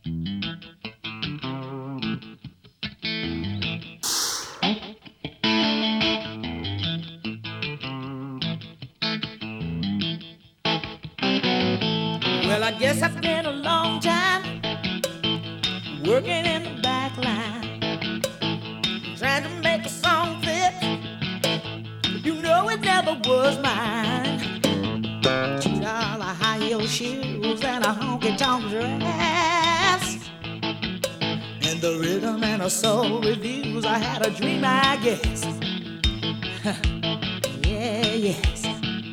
Well, I guess I've been a long time working in the back line, trying to make a song fit. You know it never was mine. $2 high heel shoes and a honky tonk dress, and the rhythm and the soul reviews. I had a dream, I guess. Yeah, yes.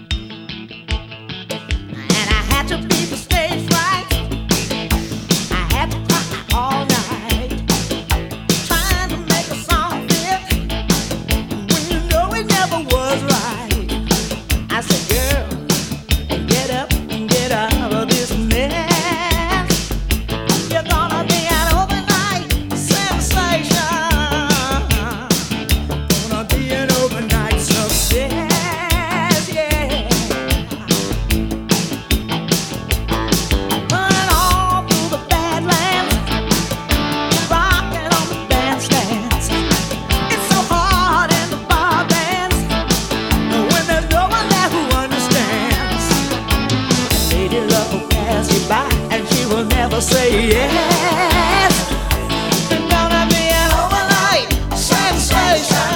And I had to be the stage right. I had to cry all night, trying to make a song fit when you know it never was right. I said, girl, get up and get out of this mess. You're gonna be an overnight sensation. Gonna be an overnight success, yeah. Running all through the Badlands, rocking on the bandstands. It's so hard in the bar bands when there's no one there who understands. Lady luck will pass you by and she will never say yes. It's gonna be an overnight sensation.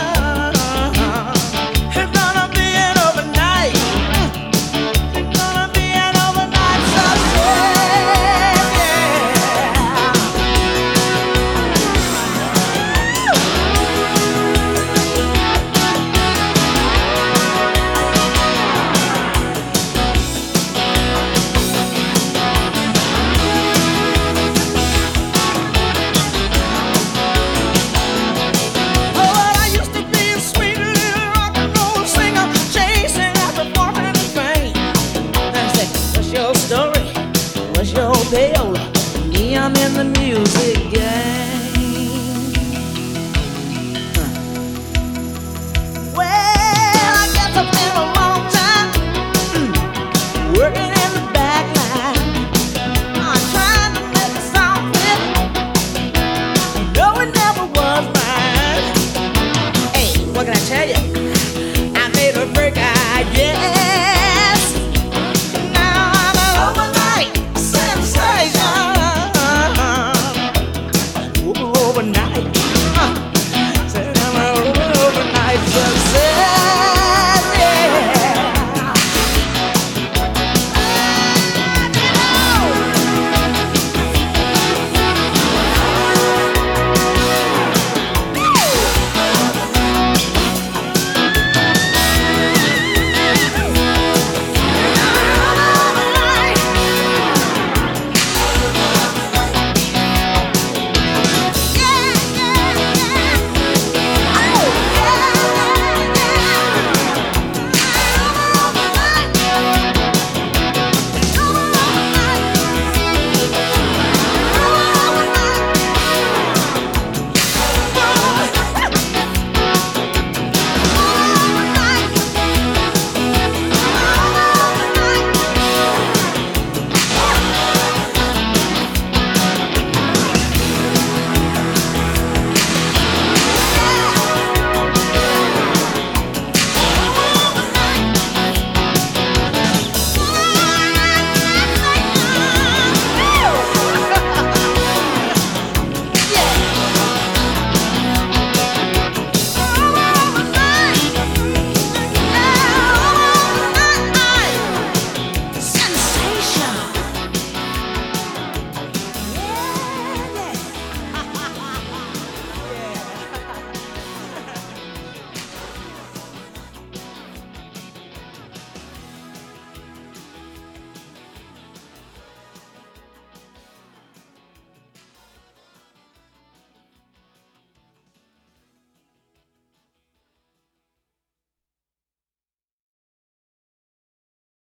It's gonna be an overnight. It's gonna be an overnight success. Oh, well, I used to be a sweet little rock and roll singer, chasing after fortune and fame. I say, what's your story? What's your deal? Me, I'm in the music game. Well, I guess I've been a long time working